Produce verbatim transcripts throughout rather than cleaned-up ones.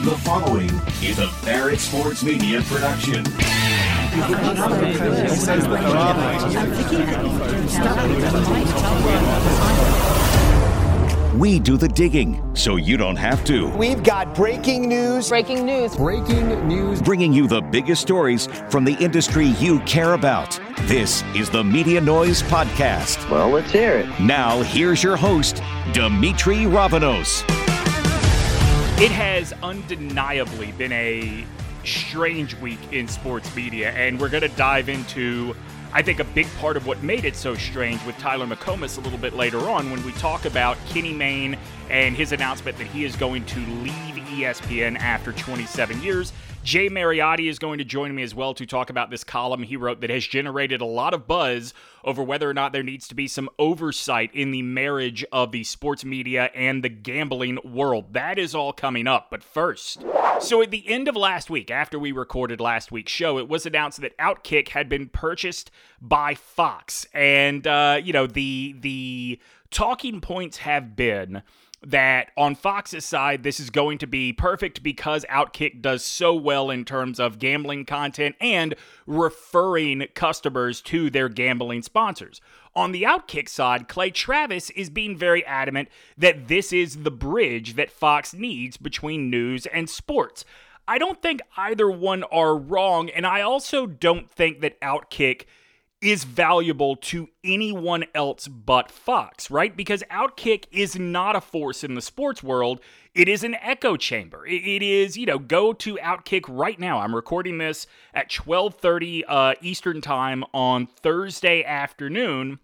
The following is a Barrett Sports Media production. We do the digging, so you don't have to. We've got breaking news. Breaking news. Breaking news. Bringing you the biggest stories from the industry you care about. This is the Media Noise Podcast. Well, let's hear it. Now, here's your host, Dimitri Ravanos. It has undeniably been a strange week in sports media, and we're going to dive into, I think, a big part of what made it so strange with Tyler McComas a little bit later on when we talk about Kenny Mayne and his announcement that he is going to leave E S P N after twenty-seven years. Jay Mariotti is going to join me as well to talk about this column he wrote that has generated a lot of buzz over whether or not there needs to be some oversight in the marriage of the sports media and the gambling world. That is all coming up, but first. So at the end of last week, after we recorded last week's show, it was announced that Outkick had been purchased by Fox. And, uh, you know, the the talking points have been that on Fox's side, this is going to be perfect because Outkick does so well in terms of gambling content and referring customers to their gambling sponsors. On the Outkick side, Clay Travis is being very adamant that this is the bridge that Fox needs between news and sports. I don't think either one are wrong, and I also don't think that Outkick is valuable to anyone else but Fox, right? Because Outkick is not a force in the sports world. It is an echo chamber. It, it is, you know, go to Outkick right now. I'm recording this at twelve thirty uh, Eastern time on Thursday afternoon.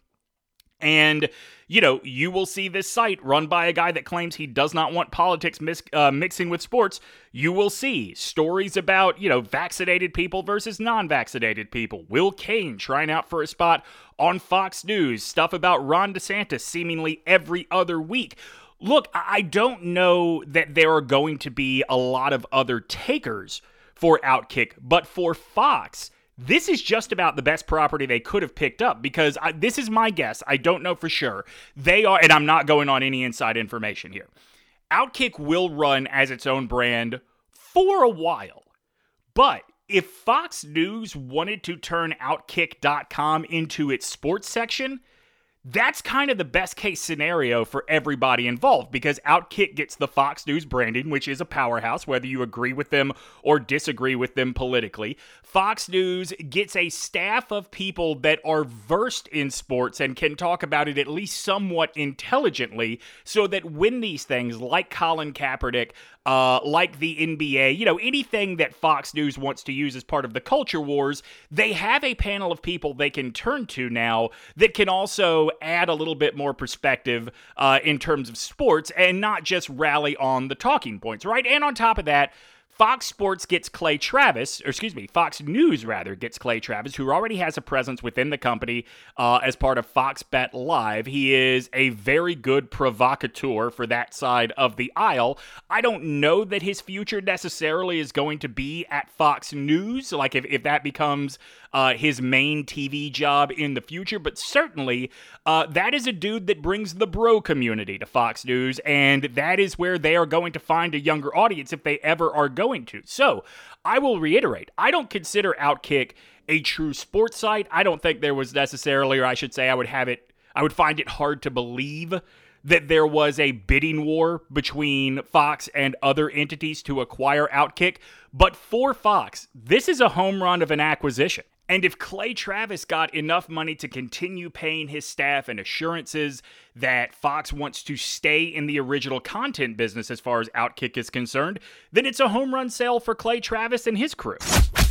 And, you know, you will see this site run by a guy that claims he does not want politics mis- uh, mixing with sports. You will see stories about, you know, vaccinated people versus non-vaccinated people. Will Cain trying out for a spot on Fox News. Stuff about Ron DeSantis seemingly every other week. Look, I don't know that there are going to be a lot of other takers for Outkick, but for Fox, this is just about the best property they could have picked up because I, this is my guess. I don't know for sure. They are, and I'm not going on any inside information here. Outkick will run as its own brand for a while. But if Fox News wanted to turn Outkick dot com into its sports section, that's kind of the best case scenario for everybody involved because Outkick gets the Fox News branding, which is a powerhouse, whether you agree with them or disagree with them politically. Fox News gets a staff of people that are versed in sports and can talk about it at least somewhat intelligently so that when these things like Colin Kaepernick, uh, like the N B A, you know, anything that Fox News wants to use as part of the culture wars, they have a panel of people they can turn to now that can also add a little bit more perspective uh, in terms of sports and not just rally on the talking points, right? And on top of that, Fox Sports gets Clay Travis, or excuse me, Fox News, rather, gets Clay Travis, who already has a presence within the company uh, as part of Fox Bet Live. He is a very good provocateur for that side of the aisle. I don't know that his future necessarily is going to be at Fox News, like if, if that becomes uh, his main T V job in the future, but certainly uh, that is a dude that brings the bro community to Fox News, and that is where they are going to find a younger audience if they ever are going to. So, I will reiterate, I don't consider Outkick a true sports site. I don't think there was necessarily, or I should say I would have it, I would find it hard to believe that there was a bidding war between Fox and other entities to acquire Outkick. But for Fox, this is a home run of an acquisition. And if Clay Travis got enough money to continue paying his staff and assurances that Fox wants to stay in the original content business as far as Outkick is concerned, then it's a home run sale for Clay Travis and his crew.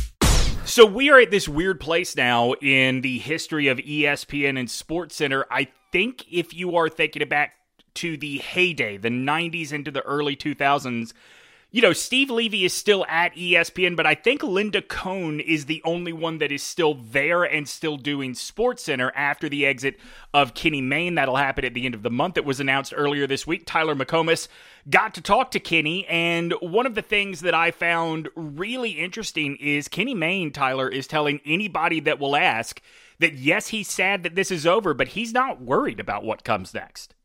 So we are at this weird place now in the history of E S P N and SportsCenter. I think if you are thinking back to the heyday, the nineties into the early two thousands, you know, Steve Levy is still at E S P N, but I think Linda Cohn is the only one that is still there and still doing SportsCenter after the exit of Kenny Mayne. That'll happen at the end of the month. It was announced earlier this week. Tyler McComas got to talk to Kenny, and one of the things that I found really interesting is Kenny Mayne, Tyler, is telling anybody that will ask that, yes, he's sad that this is over, but he's not worried about what comes next.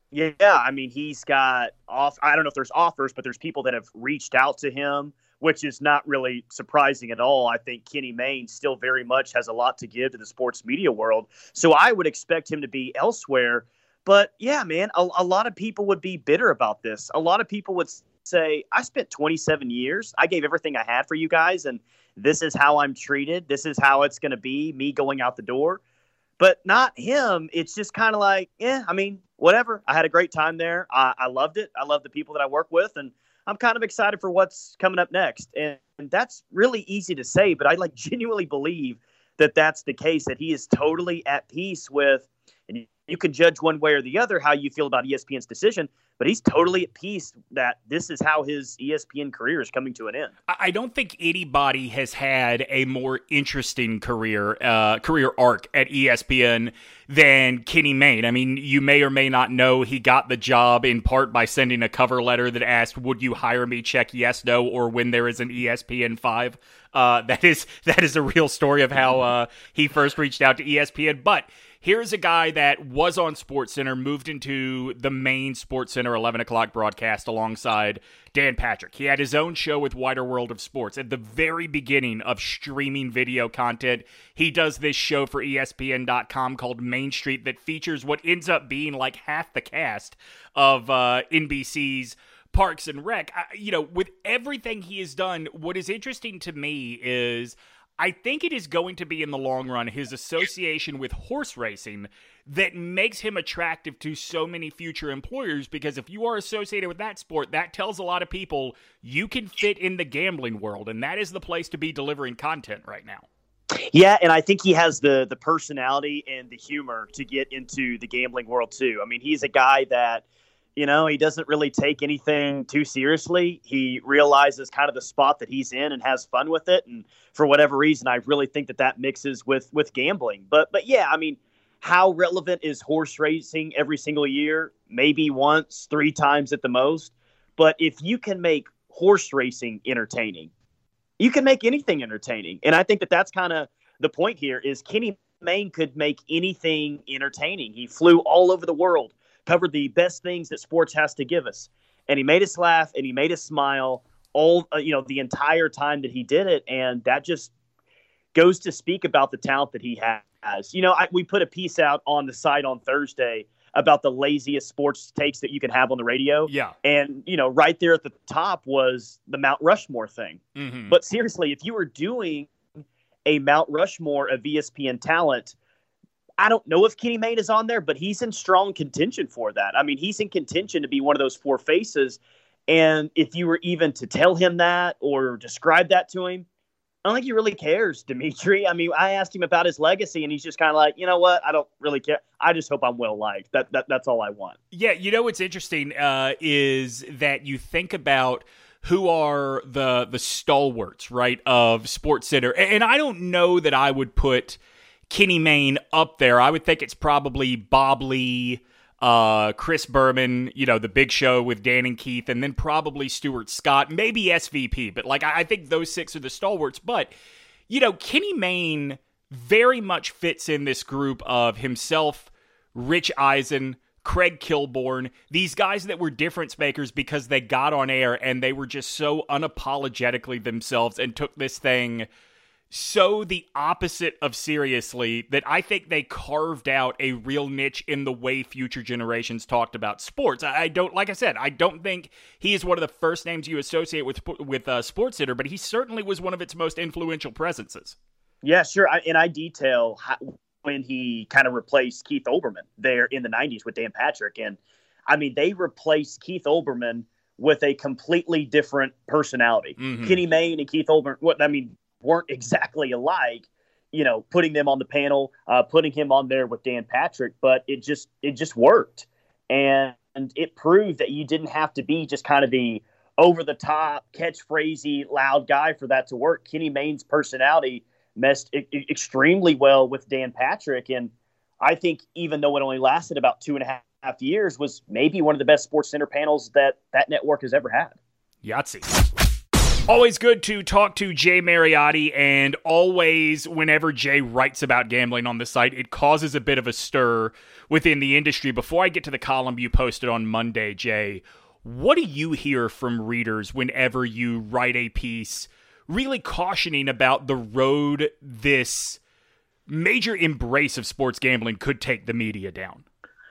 Yeah, I mean, he's got off. I don't know if there's offers, but there's people that have reached out to him, which is not really surprising at all. I think Kenny Mayne still very much has a lot to give to the sports media world. So I would expect him to be elsewhere. But yeah, man, a, a lot of people would be bitter about this. A lot of people would say, I spent twenty-seven years. I gave everything I had for you guys, and this is how I'm treated. This is how it's going to be, me going out the door. But not him. It's just kind of like, yeah, I mean, whatever. I had a great time there. I, I loved it. I love the people that I work with, and I'm kind of excited for what's coming up next. And, and that's really easy to say, but I like genuinely believe that that's the case, that he is totally at peace with, and you can judge one way or the other how you feel about E S P N's decision, but he's totally at peace that this is how his E S P N career is coming to an end. I don't think anybody has had a more interesting career uh, career arc at E S P N than Kenny Mayne. I mean, you may or may not know he got the job in part by sending a cover letter that asked, would you hire me? Check yes, no, or when there is an E S P N five. Uh, that is that is a real story of how uh, he first reached out to E S P N. But here's a guy that was on SportsCenter, moved into the main SportsCenter eleven o'clock broadcast alongside Dan Patrick. He had his own show with Wider World of Sports. At the very beginning of streaming video content, he does this show for E S P N dot com called Main Street that features what ends up being like half the cast of uh, N B C's Parks and Rec. I, you know, with everything he has done, what is interesting to me is I think it is going to be in the long run his association with horse racing that makes him attractive to so many future employers, because if you are associated with that sport, that tells a lot of people you can fit in the gambling world, and that is the place to be delivering content right now. Yeah, and I think he has the the personality and the humor to get into the gambling world too. I mean, he's a guy that, you know, he doesn't really take anything too seriously. He realizes kind of the spot that he's in and has fun with it. And for whatever reason, I really think that that mixes with with gambling. But but yeah, I mean, how relevant is horse racing every single year? Maybe once, three times at the most. But if you can make horse racing entertaining, you can make anything entertaining. And I think that that's kind of the point here is Kenny Mayne could make anything entertaining. He flew all over the world, covered the best things that sports has to give us. And he made us laugh and he made us smile all, uh, you know, the entire time that he did it. And that just goes to speak about the talent that he has. You know, I, we put a piece out on the site on Thursday about the laziest sports takes that you can have on the radio. Yeah. And, you know, right there at the top was the Mount Rushmore thing. Mm-hmm. But seriously, if you were doing a Mount Rushmore of E S P N talent, I don't know if Kenny Mayne is on there, but he's in strong contention for that. I mean, he's in contention to be one of those four faces. And if you were even to tell him that or describe that to him, I don't think he really cares, Dimitri. I mean, I asked him about his legacy, and he's just kind of like, you know what? I don't really care. I just hope I'm well-liked. That, that, that's all I want. Yeah, you know what's interesting uh, is that you think about who are the the stalwarts, right, of SportsCenter. And I don't know that I would put Kenny Mayne up there. I would think it's probably Bob Lee, uh, Chris Berman, you know, the Big Show with Dan and Keith, and then probably Stuart Scott, maybe S V P. But, like, I think those six are the stalwarts. But, you know, Kenny Mayne very much fits in this group of himself, Rich Eisen, Craig Kilborn, these guys that were difference makers because they got on air and they were just so unapologetically themselves and took this thing so the opposite of seriously that I think they carved out a real niche in the way future generations talked about sports. I don't, like I said, I don't think he is one of the first names you associate with with uh, SportsCenter, but he certainly was one of its most influential presences. Yeah, sure. I, and I detail how, when he kind of replaced Keith Olbermann there in the nineties with Dan Patrick. And I mean, they replaced Keith Olbermann with a completely different personality. Mm-hmm. Kenny Mayne and Keith Olbermann, what I mean, weren't exactly alike, you know, putting them on the panel, uh, putting him on there with Dan Patrick, but it just, it just worked. And, and it proved that you didn't have to be just kind of the over the top, catchphrasey, loud guy for that to work. Kenny Mayne's personality meshed e- extremely well with Dan Patrick. And I think even though it only lasted about two and a half years, was maybe one of the best SportsCenter panels that that network has ever had. Yahtzee. Always good to talk to Jay Mariotti, and always whenever Jay writes about gambling on the site, it causes a bit of a stir within the industry. Before I get to the column you posted on Monday, Jay, what do you hear from readers whenever you write a piece really cautioning about the road this major embrace of sports gambling could take the media down?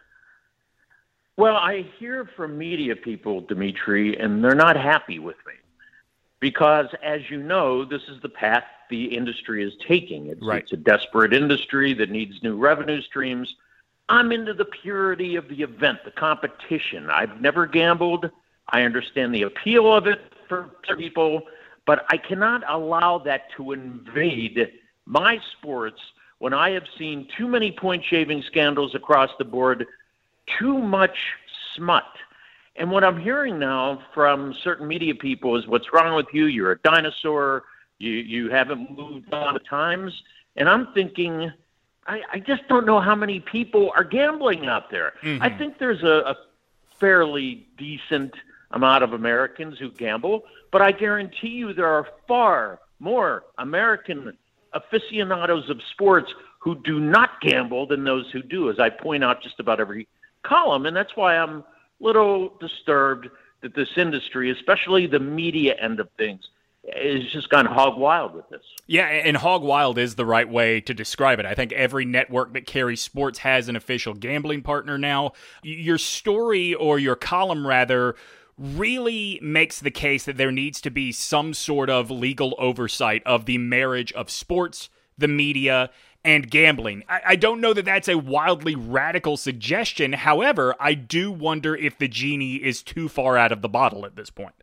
Well, I hear from media people, Dimitri, and they're not happy with me because, as you know, this is the path the industry is taking. It's, right. it's a desperate industry that needs new revenue streams. I'm into the purity of the event, the competition. I've never gambled. I understand the appeal of it for people, but I cannot allow that to invade my sports when I have seen too many point-shaving scandals across the board, too much smut. And what I'm hearing now from certain media people is, what's wrong with you? You're a dinosaur. You you haven't moved on the times. And I'm thinking, I, I just don't know how many people are gambling out there. Mm-hmm. I think there's a, a fairly decent amount of Americans who gamble, but I guarantee you there are far more American aficionados of sports who do not gamble than those who do, as I point out just about every column. And that's why I'm a little disturbed that this industry, especially the media end of things, is just gone hog wild with this. Yeah, and hog wild is the right way to describe it. I think every network that carries sports has an official gambling partner now. Your story, or your column rather, really makes the case that there needs to be some sort of legal oversight of the marriage of sports, the media, and gambling. I, I don't know that that's a wildly radical suggestion. However, I do wonder if the genie is too far out of the bottle at this point.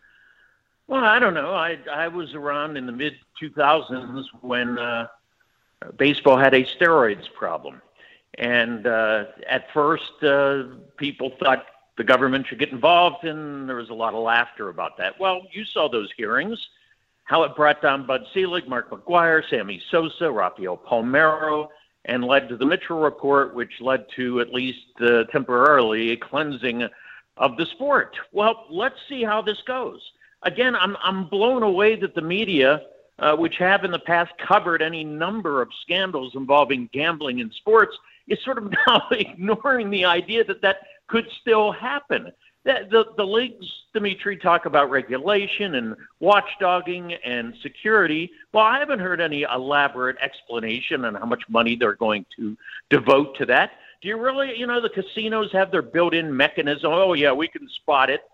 Well, I don't know. I I was around in the mid two thousands when uh, baseball had a steroids problem. And uh, at first, uh, people thought the government should get involved, and there was a lot of laughter about that. Well, you saw those hearings, how it brought down Bud Selig, Mark McGwire, Sammy Sosa, Rafael Palmeiro, and led to the Mitchell Report, which led to, at least uh, temporarily, a cleansing of the sport. Well, let's see how this goes. Again, I'm I'm blown away that the media, uh, which have in the past covered any number of scandals involving gambling in sports, is sort of now ignoring the idea that that could still happen. The, the, the leagues, Dimitri, talk about regulation and watchdogging and security. Well, I haven't heard any elaborate explanation on how much money they're going to devote to that. Do you really, you know, the casinos have their built-in mechanism. Oh, yeah, we can spot it.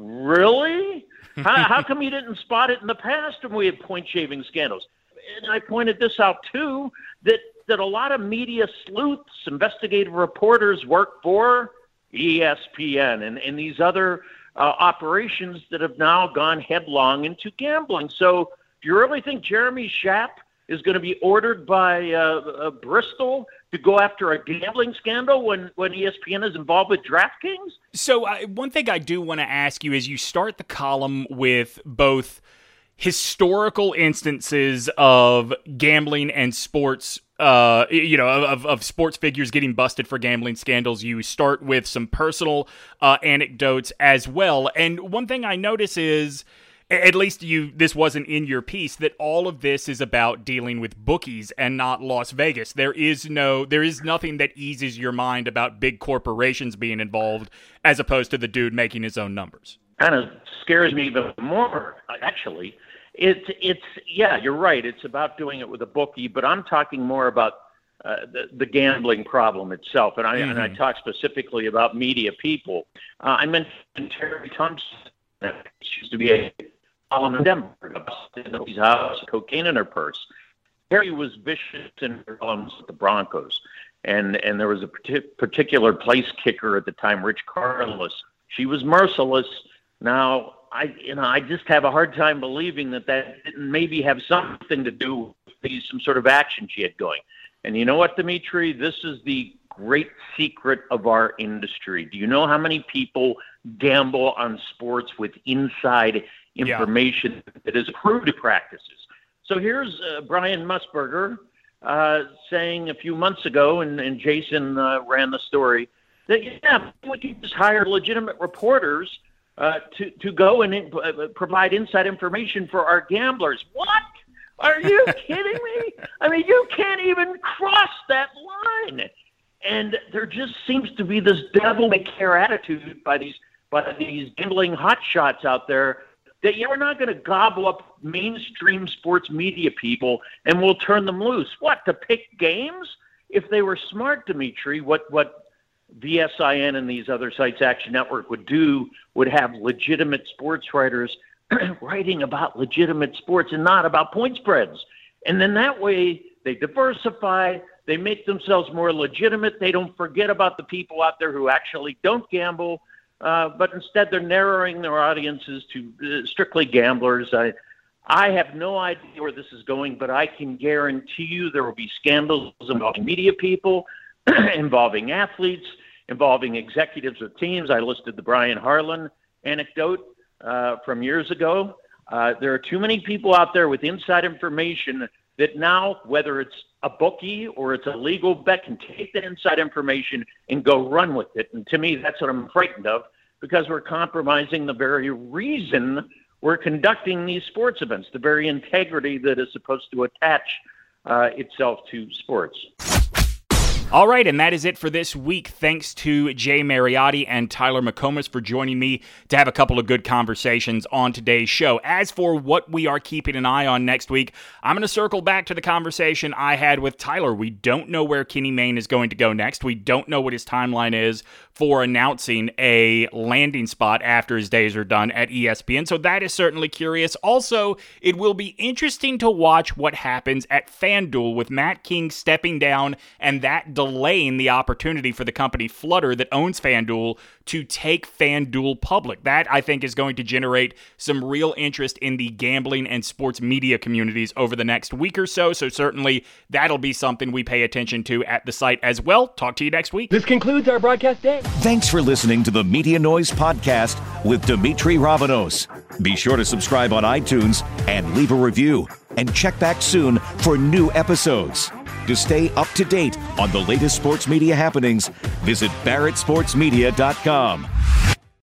Really? how, how come you didn't spot it in the past when we had point-shaving scandals? And I pointed this out, too, that, that a lot of media sleuths, investigative reporters work for E S P N and, and these other uh, operations that have now gone headlong into gambling. So do you really think Jeremy Schaap is going to be ordered by uh, uh, Bristol to go after a gambling scandal when, when E S P N is involved with DraftKings? So uh, one thing I do want to ask you is, you start the column with both historical instances of gambling and sports, uh, you know, of, of sports figures getting busted for gambling scandals. You start with some personal uh, anecdotes as well. And one thing I notice is, at least you, this wasn't in your piece, that all of this is about dealing with bookies and not Las Vegas. There is no, there is nothing that eases your mind about big corporations being involved, as opposed to the dude making his own numbers. Kind of scares me even more, actually. It's, it's, yeah, you're right. It's about doing it with a bookie, but I'm talking more about uh, the, the gambling problem itself. And I, mm-hmm. and I talk specifically about media people. Uh, I mentioned Terry Thompson. She used to be a column in Denver, in his house, cocaine in her purse. Terry was vicious in her columns with the Broncos. And, and there was a particular place kicker at the time, Rich Carlos. She was merciless. Now, I, you know, I just have a hard time believing that that didn't maybe have something to do with some sort of action she had going. And you know what, Dimitri? This is the great secret of our industry. Do you know how many people gamble on sports with inside information yeah. that is approved practices? So here's uh, Brian Musburger uh, saying a few months ago, and, and Jason uh, ran the story, that, yeah, we can just hire legitimate reporters uh, to, to go and in, uh, provide inside information for our gamblers. What? Are you kidding me? I mean, you can't even cross that line. And there just seems to be this devil may care attitude by these by these gambling hotshots out there that you're not going to gobble up mainstream sports media people and we'll turn them loose. What, to pick games? If they were smart, Dimitri, what what V S I N and these other sites, Action Network, would do would have legitimate sports writers writing about legitimate sports and not about point spreads. And then that way they diversify, they make themselves more legitimate. They don't forget about the people out there who actually don't gamble, uh, but instead they're narrowing their audiences to uh, strictly gamblers. I, I have no idea where this is going, but I can guarantee you there will be scandals involving media people, involving athletes, involving executives of teams. I listed the Brian Harlan anecdote uh, from years ago. Uh, there are too many people out there with inside information that now, whether it's a bookie or it's a legal bet, can take that inside information and go run with it. And to me, that's what I'm frightened of, because we're compromising the very reason we're conducting these sports events, the very integrity that is supposed to attach uh, itself to sports. All right, and that is it for this week. Thanks to Jay Mariotti and Tyler McComas for joining me to have a couple of good conversations on today's show. As for what we are keeping an eye on next week, I'm going to circle back to the conversation I had with Tyler. We don't know where Kenny Mayne is going to go next. We don't know what his timeline is for announcing a landing spot after his days are done at E S P N, so that is certainly curious. Also, it will be interesting to watch what happens at FanDuel with Matt King stepping down and that delaying the opportunity for the company Flutter that owns FanDuel to take FanDuel public. That, I think, is going to generate some real interest in the gambling and sports media communities over the next week or so, so certainly that'll be something we pay attention to at the site as well. Talk to you next week. This concludes our broadcast day. Thanks for listening to the Media Noise Podcast with Dimitri Ravanos. Be sure to subscribe on iTunes and leave a review. And check back soon for new episodes. To stay up to date on the latest sports media happenings, visit barrett sports media dot com.